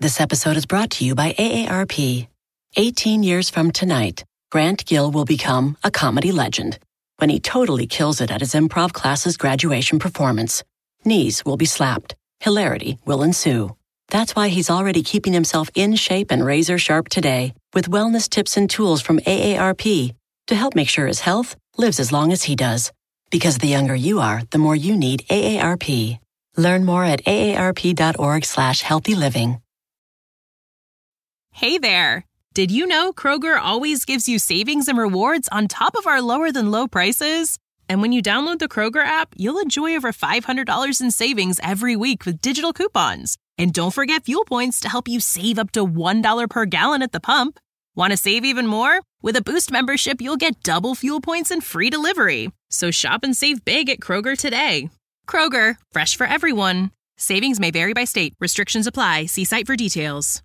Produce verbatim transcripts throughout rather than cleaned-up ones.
This episode is brought to you by A A R P. eighteen years from tonight, Grant Gill will become a comedy legend when he totally kills it at his improv class's graduation performance. Knees will be slapped. Hilarity will ensue. That's why he's already keeping himself in shape and razor sharp today with wellness tips and tools from A A R P to help make sure his health lives as long as he does. Because the younger you are, the more you need A A R P. Learn more at aarp.org slash healthy living. Hey there! Did you know Kroger always gives you savings and rewards on top of our lower-than-low prices? And when you download the Kroger app, you'll enjoy over five hundred dollars in savings every week with digital coupons. And don't forget fuel points to help you save up to one dollar per gallon at the pump. Want to save even more? With a Boost membership, you'll get double fuel points and free delivery. So shop and save big at Kroger today. Kroger, fresh for everyone. Savings may vary by state. Restrictions apply. See site for details.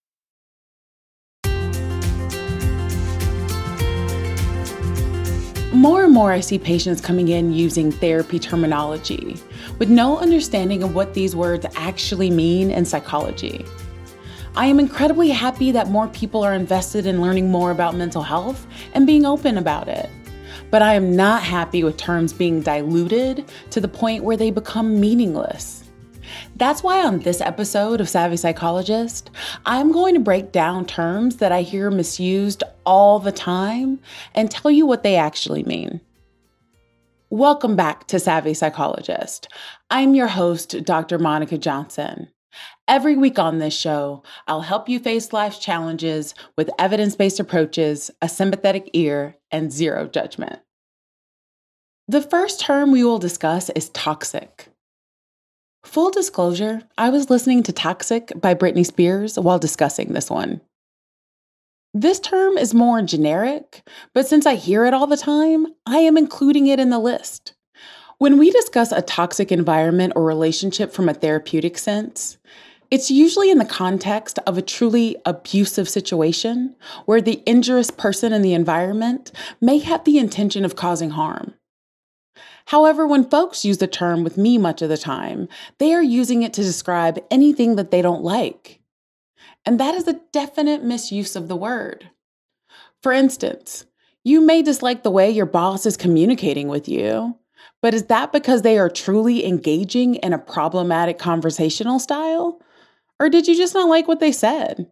More and more I see patients coming in using therapy terminology with no understanding of what these words actually mean in psychology. I am incredibly happy that more people are invested in learning more about mental health and being open about it. But I am not happy with terms being diluted to the point where they become meaningless. That's why on this episode of Savvy Psychologist, I'm going to break down terms that I hear misused all the time and tell you what they actually mean. Welcome back to Savvy Psychologist. I'm your host, Doctor Monica Johnson. Every week on this show, I'll help you face life's challenges with evidence-based approaches, a sympathetic ear, and zero judgment. The first term we will discuss is toxic. Full disclosure, I was listening to Toxic by Britney Spears while discussing this one. This term is more generic, but since I hear it all the time, I am including it in the list. When we discuss a toxic environment or relationship from a therapeutic sense, it's usually in the context of a truly abusive situation where the injurious person in the environment may have the intention of causing harm. However, when folks use the term with me much of the time, they are using it to describe anything that they don't like. And that is a definite misuse of the word. For instance, you may dislike the way your boss is communicating with you, but is that because they are truly engaging in a problematic conversational style? Or did you just not like what they said?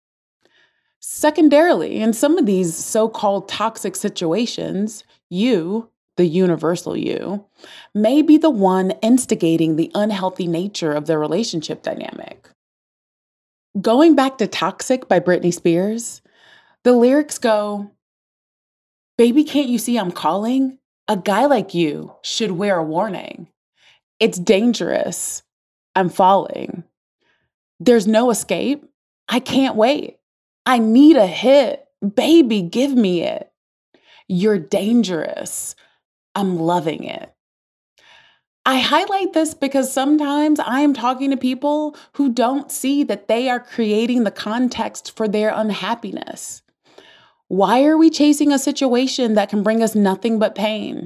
Secondarily, in some of these so-called toxic situations, you, the universal you, may be the one instigating the unhealthy nature of the relationship dynamic. Going back to Toxic by Britney Spears, the lyrics go, "Baby, can't you see I'm calling? A guy like you should wear a warning. It's dangerous. I'm falling. There's no escape. I can't wait. I need a hit. Baby, give me it. You're dangerous. I'm loving it." I highlight this because sometimes I am talking to people who don't see that they are creating the context for their unhappiness. Why are we chasing a situation that can bring us nothing but pain?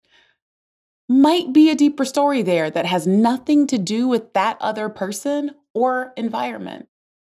Might be a deeper story there that has nothing to do with that other person or environment.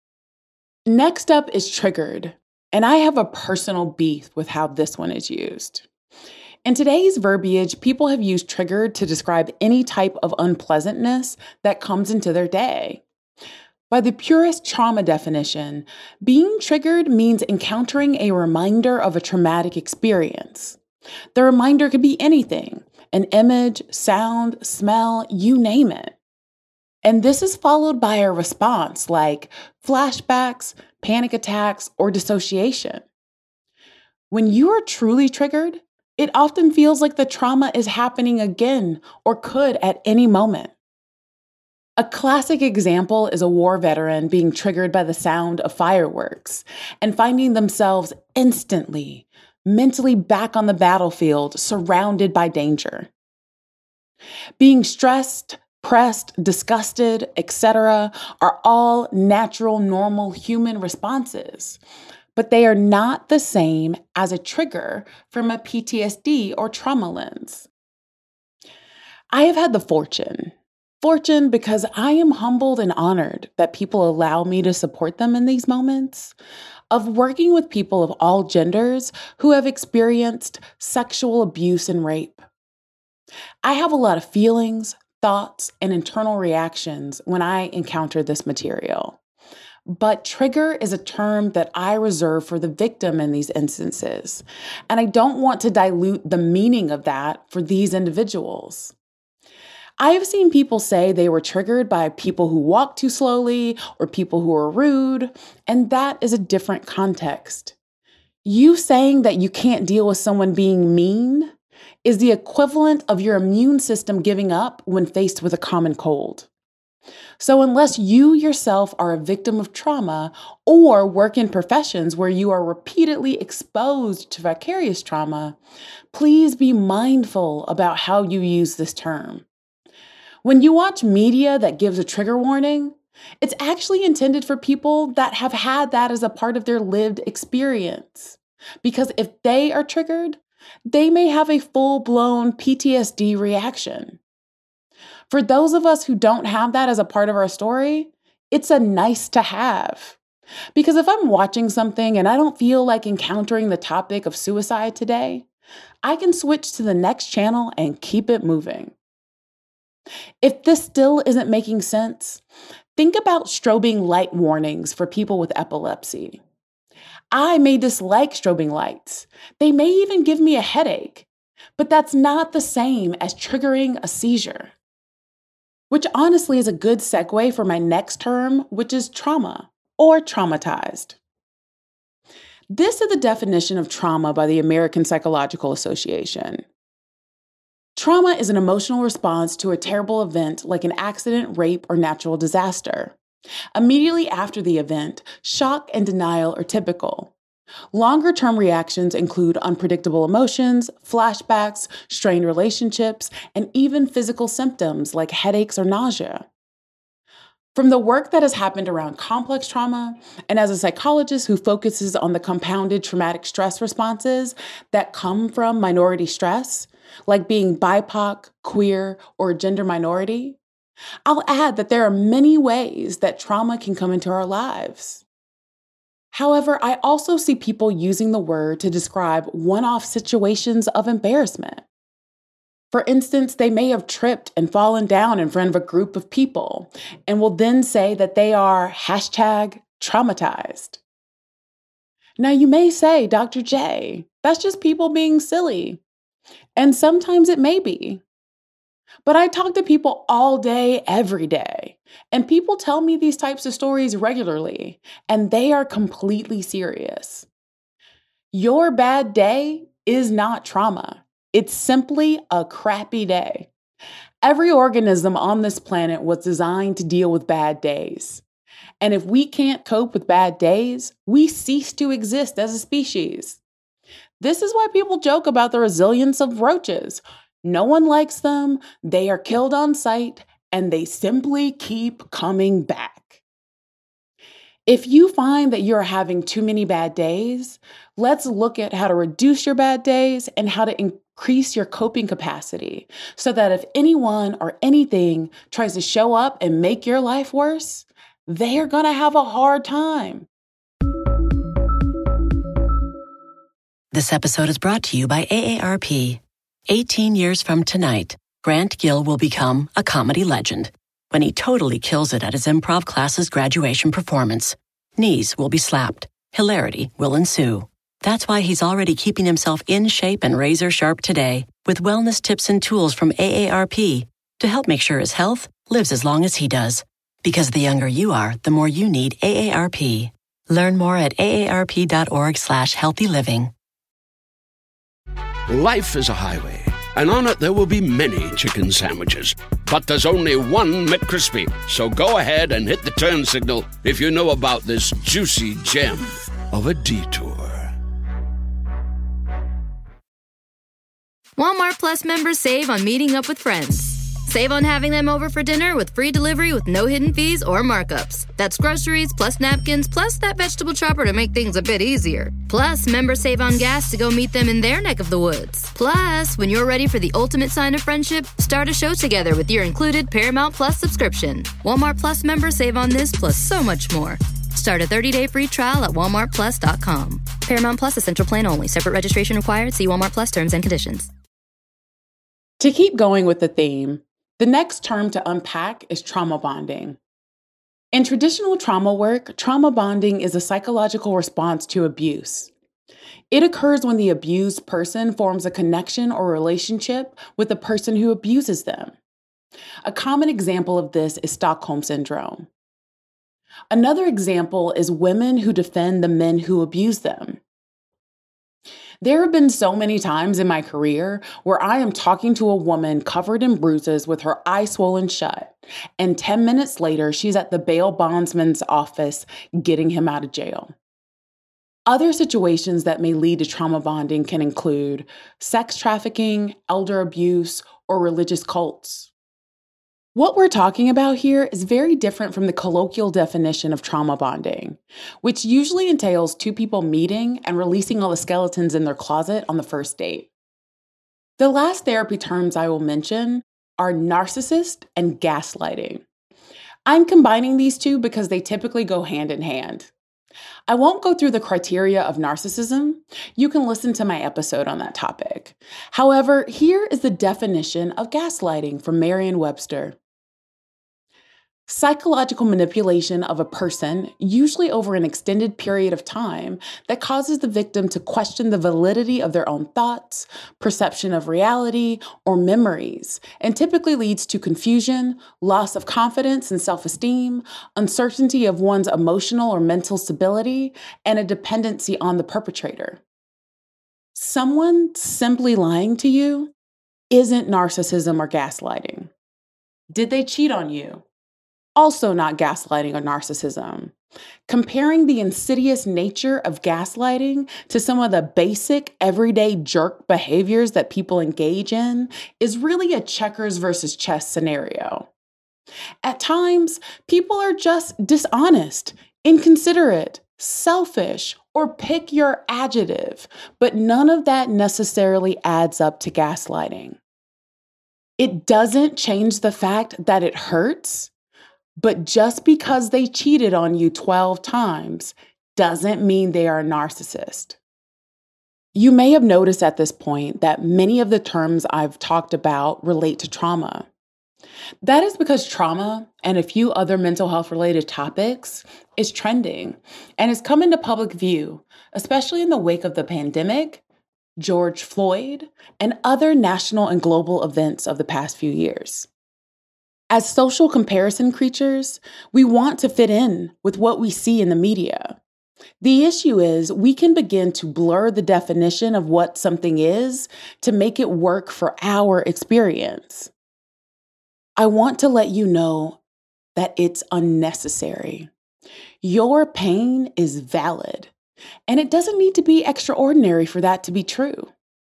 Next up is triggered, and I have a personal beef with how this one is used. In today's verbiage, people have used triggered to describe any type of unpleasantness that comes into their day. By the purest trauma definition, being triggered means encountering a reminder of a traumatic experience. The reminder could be anything, an image, sound, smell, you name it. And this is followed by a response like flashbacks, panic attacks, or dissociation. When you are truly triggered, it often feels like the trauma is happening again or could at any moment. A classic example is a war veteran being triggered by the sound of fireworks and finding themselves instantly, mentally back on the battlefield, surrounded by danger. Being stressed, pressed, disgusted, et cetera are all natural, normal human responses, but they are not the same as a trigger from a P T S D or trauma lens. I have had the fortune, Fortune, because I am humbled and honored that people allow me to support them in these moments of working with people of all genders who have experienced sexual abuse and rape. I have a lot of feelings, thoughts, and internal reactions when I encounter this material. But trigger is a term that I reserve for the victim in these instances, and I don't want to dilute the meaning of that for these individuals. I have seen people say they were triggered by people who walk too slowly or people who are rude, and that is a different context. You saying that you can't deal with someone being mean is the equivalent of your immune system giving up when faced with a common cold. So unless you yourself are a victim of trauma or work in professions where you are repeatedly exposed to vicarious trauma, please be mindful about how you use this term. When you watch media that gives a trigger warning, it's actually intended for people that have had that as a part of their lived experience. Because if they are triggered, they may have a full-blown P T S D reaction. For those of us who don't have that as a part of our story, it's a nice to have. Because if I'm watching something and I don't feel like encountering the topic of suicide today, I can switch to the next channel and keep it moving. If this still isn't making sense, think about strobing light warnings for people with epilepsy. I may dislike strobing lights. They may even give me a headache, but that's not the same as triggering a seizure. Which honestly is a good segue for my next term, which is trauma or traumatized. This is the definition of trauma by the American Psychological Association. Trauma is an emotional response to a terrible event like an accident, rape, or natural disaster. Immediately after the event, shock and denial are typical. Longer-term reactions include unpredictable emotions, flashbacks, strained relationships, and even physical symptoms like headaches or nausea. From the work that has happened around complex trauma, and as a psychologist who focuses on the compounded traumatic stress responses that come from minority stress, like being B I P O C, queer, or a gender minority, I'll add that there are many ways that trauma can come into our lives. However, I also see people using the word to describe one-off situations of embarrassment. For instance, they may have tripped and fallen down in front of a group of people and will then say that they are hashtag traumatized. Now you may say, Doctor J, that's just people being silly. And sometimes it may be. But I talk to people all day, every day, and people tell me these types of stories regularly, and they are completely serious. Your bad day is not trauma. It's simply a crappy day. Every organism on this planet was designed to deal with bad days. And if we can't cope with bad days, we cease to exist as a species. This is why people joke about the resilience of roaches. No one likes them, they are killed on sight, and they simply keep coming back. If you find that you're having too many bad days, let's look at how to reduce your bad days and how to increase your coping capacity so that if anyone or anything tries to show up and make your life worse, they are going to have a hard time. This episode is brought to you by A A R P. eighteen years from tonight, Grant Gill will become a comedy legend when he totally kills it at his improv class's graduation performance. Knees will be slapped. Hilarity will ensue. That's why he's already keeping himself in shape and razor sharp today with wellness tips and tools from A A R P to help make sure his health lives as long as he does. Because the younger you are, the more you need A A R P. Learn more at aarp.org slash healthy living. Life is a highway, and on it there will be many chicken sandwiches. But there's only one McCrispy. So go ahead and hit the turn signal if you know about this juicy gem of a detour. Walmart Plus members save on meeting up with friends. Save on having them over for dinner with free delivery with no hidden fees or markups. That's groceries, plus napkins, plus that vegetable chopper to make things a bit easier. Plus, members save on gas to go meet them in their neck of the woods. Plus, when you're ready for the ultimate sign of friendship, start a show together with your included Paramount Plus subscription. Walmart Plus members save on this plus so much more. Start a thirty-day free trial at walmart plus dot com. Paramount Plus Essential Plan only. Separate registration required. See Walmart Plus terms and conditions. To keep going with the theme, the next term to unpack is trauma bonding. In traditional trauma work, trauma bonding is a psychological response to abuse. It occurs when the abused person forms a connection or relationship with the person who abuses them. A common example of this is Stockholm Syndrome. Another example is women who defend the men who abuse them. There have been so many times in my career where I am talking to a woman covered in bruises with her eye swollen shut, and ten minutes later, she's at the bail bondsman's office getting him out of jail. Other situations that may lead to trauma bonding can include sex trafficking, elder abuse, or religious cults. What we're talking about here is very different from the colloquial definition of trauma bonding, which usually entails two people meeting and releasing all the skeletons in their closet on the first date. The last therapy terms I will mention are narcissist and gaslighting. I'm combining these two because they typically go hand in hand. I won't go through the criteria of narcissism. You can listen to my episode on that topic. However, here is the definition of gaslighting from Merriam-Webster. Psychological manipulation of a person, usually over an extended period of time, that causes the victim to question the validity of their own thoughts, perception of reality, or memories, and typically leads to confusion, loss of confidence and self-esteem, uncertainty of one's emotional or mental stability, and a dependency on the perpetrator. Someone simply lying to you isn't narcissism or gaslighting. Did they cheat on you? Also not gaslighting or narcissism. Comparing the insidious nature of gaslighting to some of the basic everyday jerk behaviors that people engage in is really a checkers versus chess scenario. At times, people are just dishonest, inconsiderate, selfish, or pick your adjective, but none of that necessarily adds up to gaslighting. It doesn't change the fact that it hurts. But just because they cheated on you twelve times doesn't mean they are a narcissist. You may have noticed at this point that many of the terms I've talked about relate to trauma. That is because trauma and a few other mental health related topics is trending and has come into public view, especially in the wake of the pandemic, George Floyd, and other national and global events of the past few years. As social comparison creatures, we want to fit in with what we see in the media. The issue is we can begin to blur the definition of what something is to make it work for our experience. I want to let you know that it's unnecessary. Your pain is valid, and it doesn't need to be extraordinary for that to be true.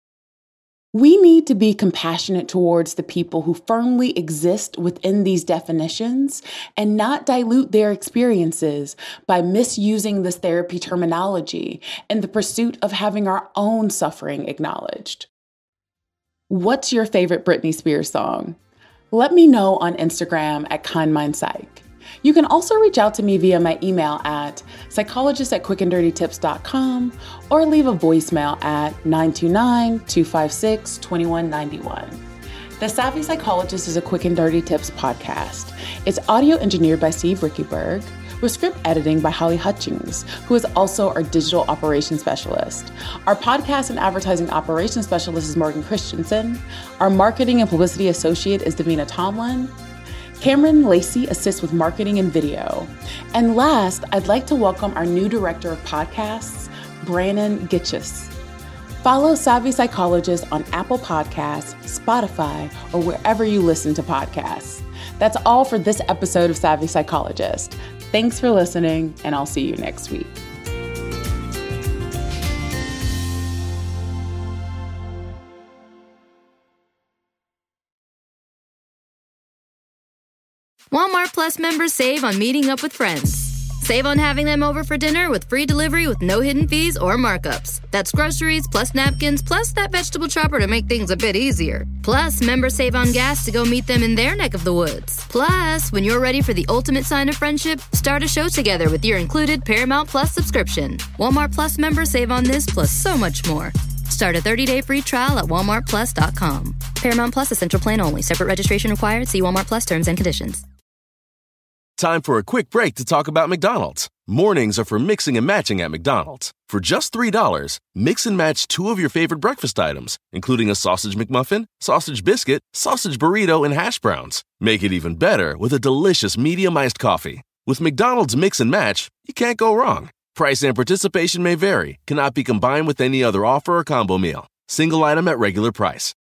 We need to be compassionate towards the people who firmly exist within these definitions and not dilute their experiences by misusing this therapy terminology in the pursuit of having our own suffering acknowledged. What's your favorite Britney Spears song? Let me know on Instagram at KindMindPsych. You can also reach out to me via my email at psychologist at quick and dirty tips dot com or leave a voicemail at nine two nine, two five six, two one nine one. The Savvy Psychologist is a Quick and Dirty Tips podcast. It's audio engineered by Steve Rickyberg, with script editing by Holly Hutchings, who is also our digital operations specialist. Our podcast and advertising operations specialist is Morgan Christensen. Our marketing and publicity associate is Davina Tomlin. Cameron Lacey assists with marketing and video. And last, I'd like to welcome our new director of podcasts, Brandon Gitchis. Follow Savvy Psychologist on Apple Podcasts, Spotify, or wherever you listen to podcasts. That's all for this episode of Savvy Psychologist. Thanks for listening, and I'll see you next week. Plus members save on meeting up with friends. Save on having them over for dinner with free delivery with no hidden fees or markups. That's groceries plus napkins plus that vegetable chopper to make things a bit easier. Plus, members save on gas to go meet them in their neck of the woods. Plus, when you're ready for the ultimate sign of friendship, start a show together with your included Paramount Plus subscription. Walmart Plus members save on this plus so much more. Start a thirty-day free trial at walmart plus dot com. Paramount Plus Essential Plan only. Separate registration required. See Walmart Plus terms and conditions. Time for a quick break to talk about McDonald's. Mornings are for mixing and matching at McDonald's. For just three dollars, mix and match two of your favorite breakfast items, including a sausage McMuffin, sausage biscuit, sausage burrito, and hash browns. Make it even better with a delicious medium iced coffee. With McDonald's Mix and Match, you can't go wrong. Price and participation may vary, cannot be combined with any other offer or combo meal. Single item at regular price.